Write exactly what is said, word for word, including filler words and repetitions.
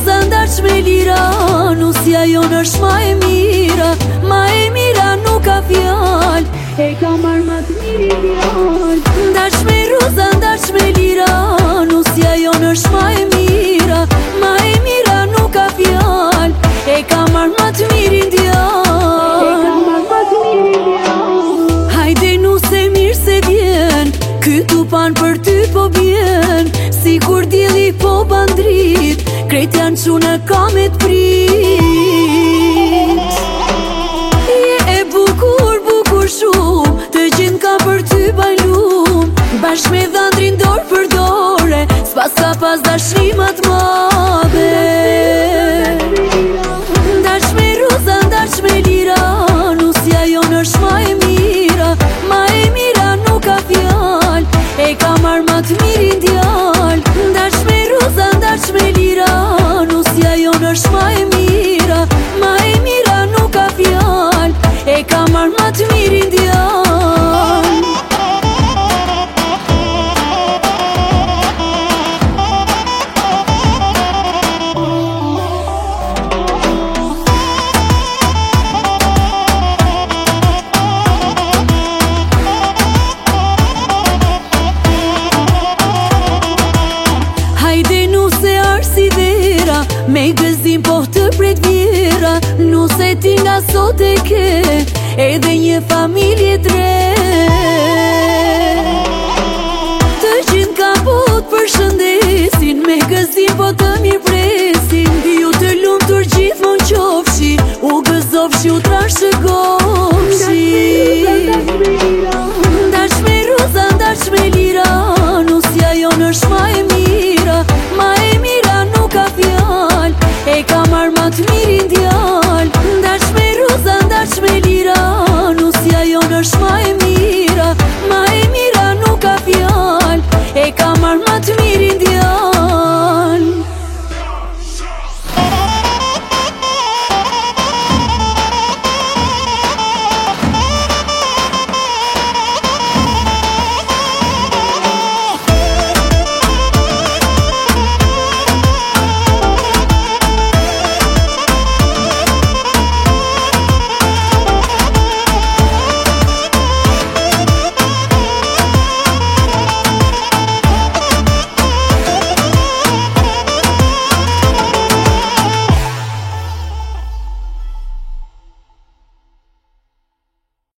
roza ndarq me lira, nusja jonë është ma e mira, ma e mira nuk ka fjall, e ka marrë ma të mirin djall. Ndarq me roza ndarq me lira, nusja jonë është ma e mira, ma e mira nuk ka fjall, e ka marrë ma të mirin djall. Hajde nuse mirë se vjen, ky tupan për ty po bjen, si kur djeli po bandrit, krejt janë quna ka me t'prit. Je e bukur, bukur shumë, të gjithë ka për ty bajlum, bashk me dhandrin dorë për dore, s'pas ka pas dashni ma t'madhe. Ndarq me roza, ndarq me lira, nusja jonë është ma e mira, ma e mira nuk ka fjall, e ka marrë ma të mirin djall. Ndarq me roza, ndarq me lira, nusja jonë është ma e mira, ma e mira nuk ka fjall, e ka marrë ma të mirin djall. Hajde nuse arsi vera, me gëzim po të pret vjera, nuse ti nga sot e ke, edhe një familje tre. Të gjithë ka po të përshëndet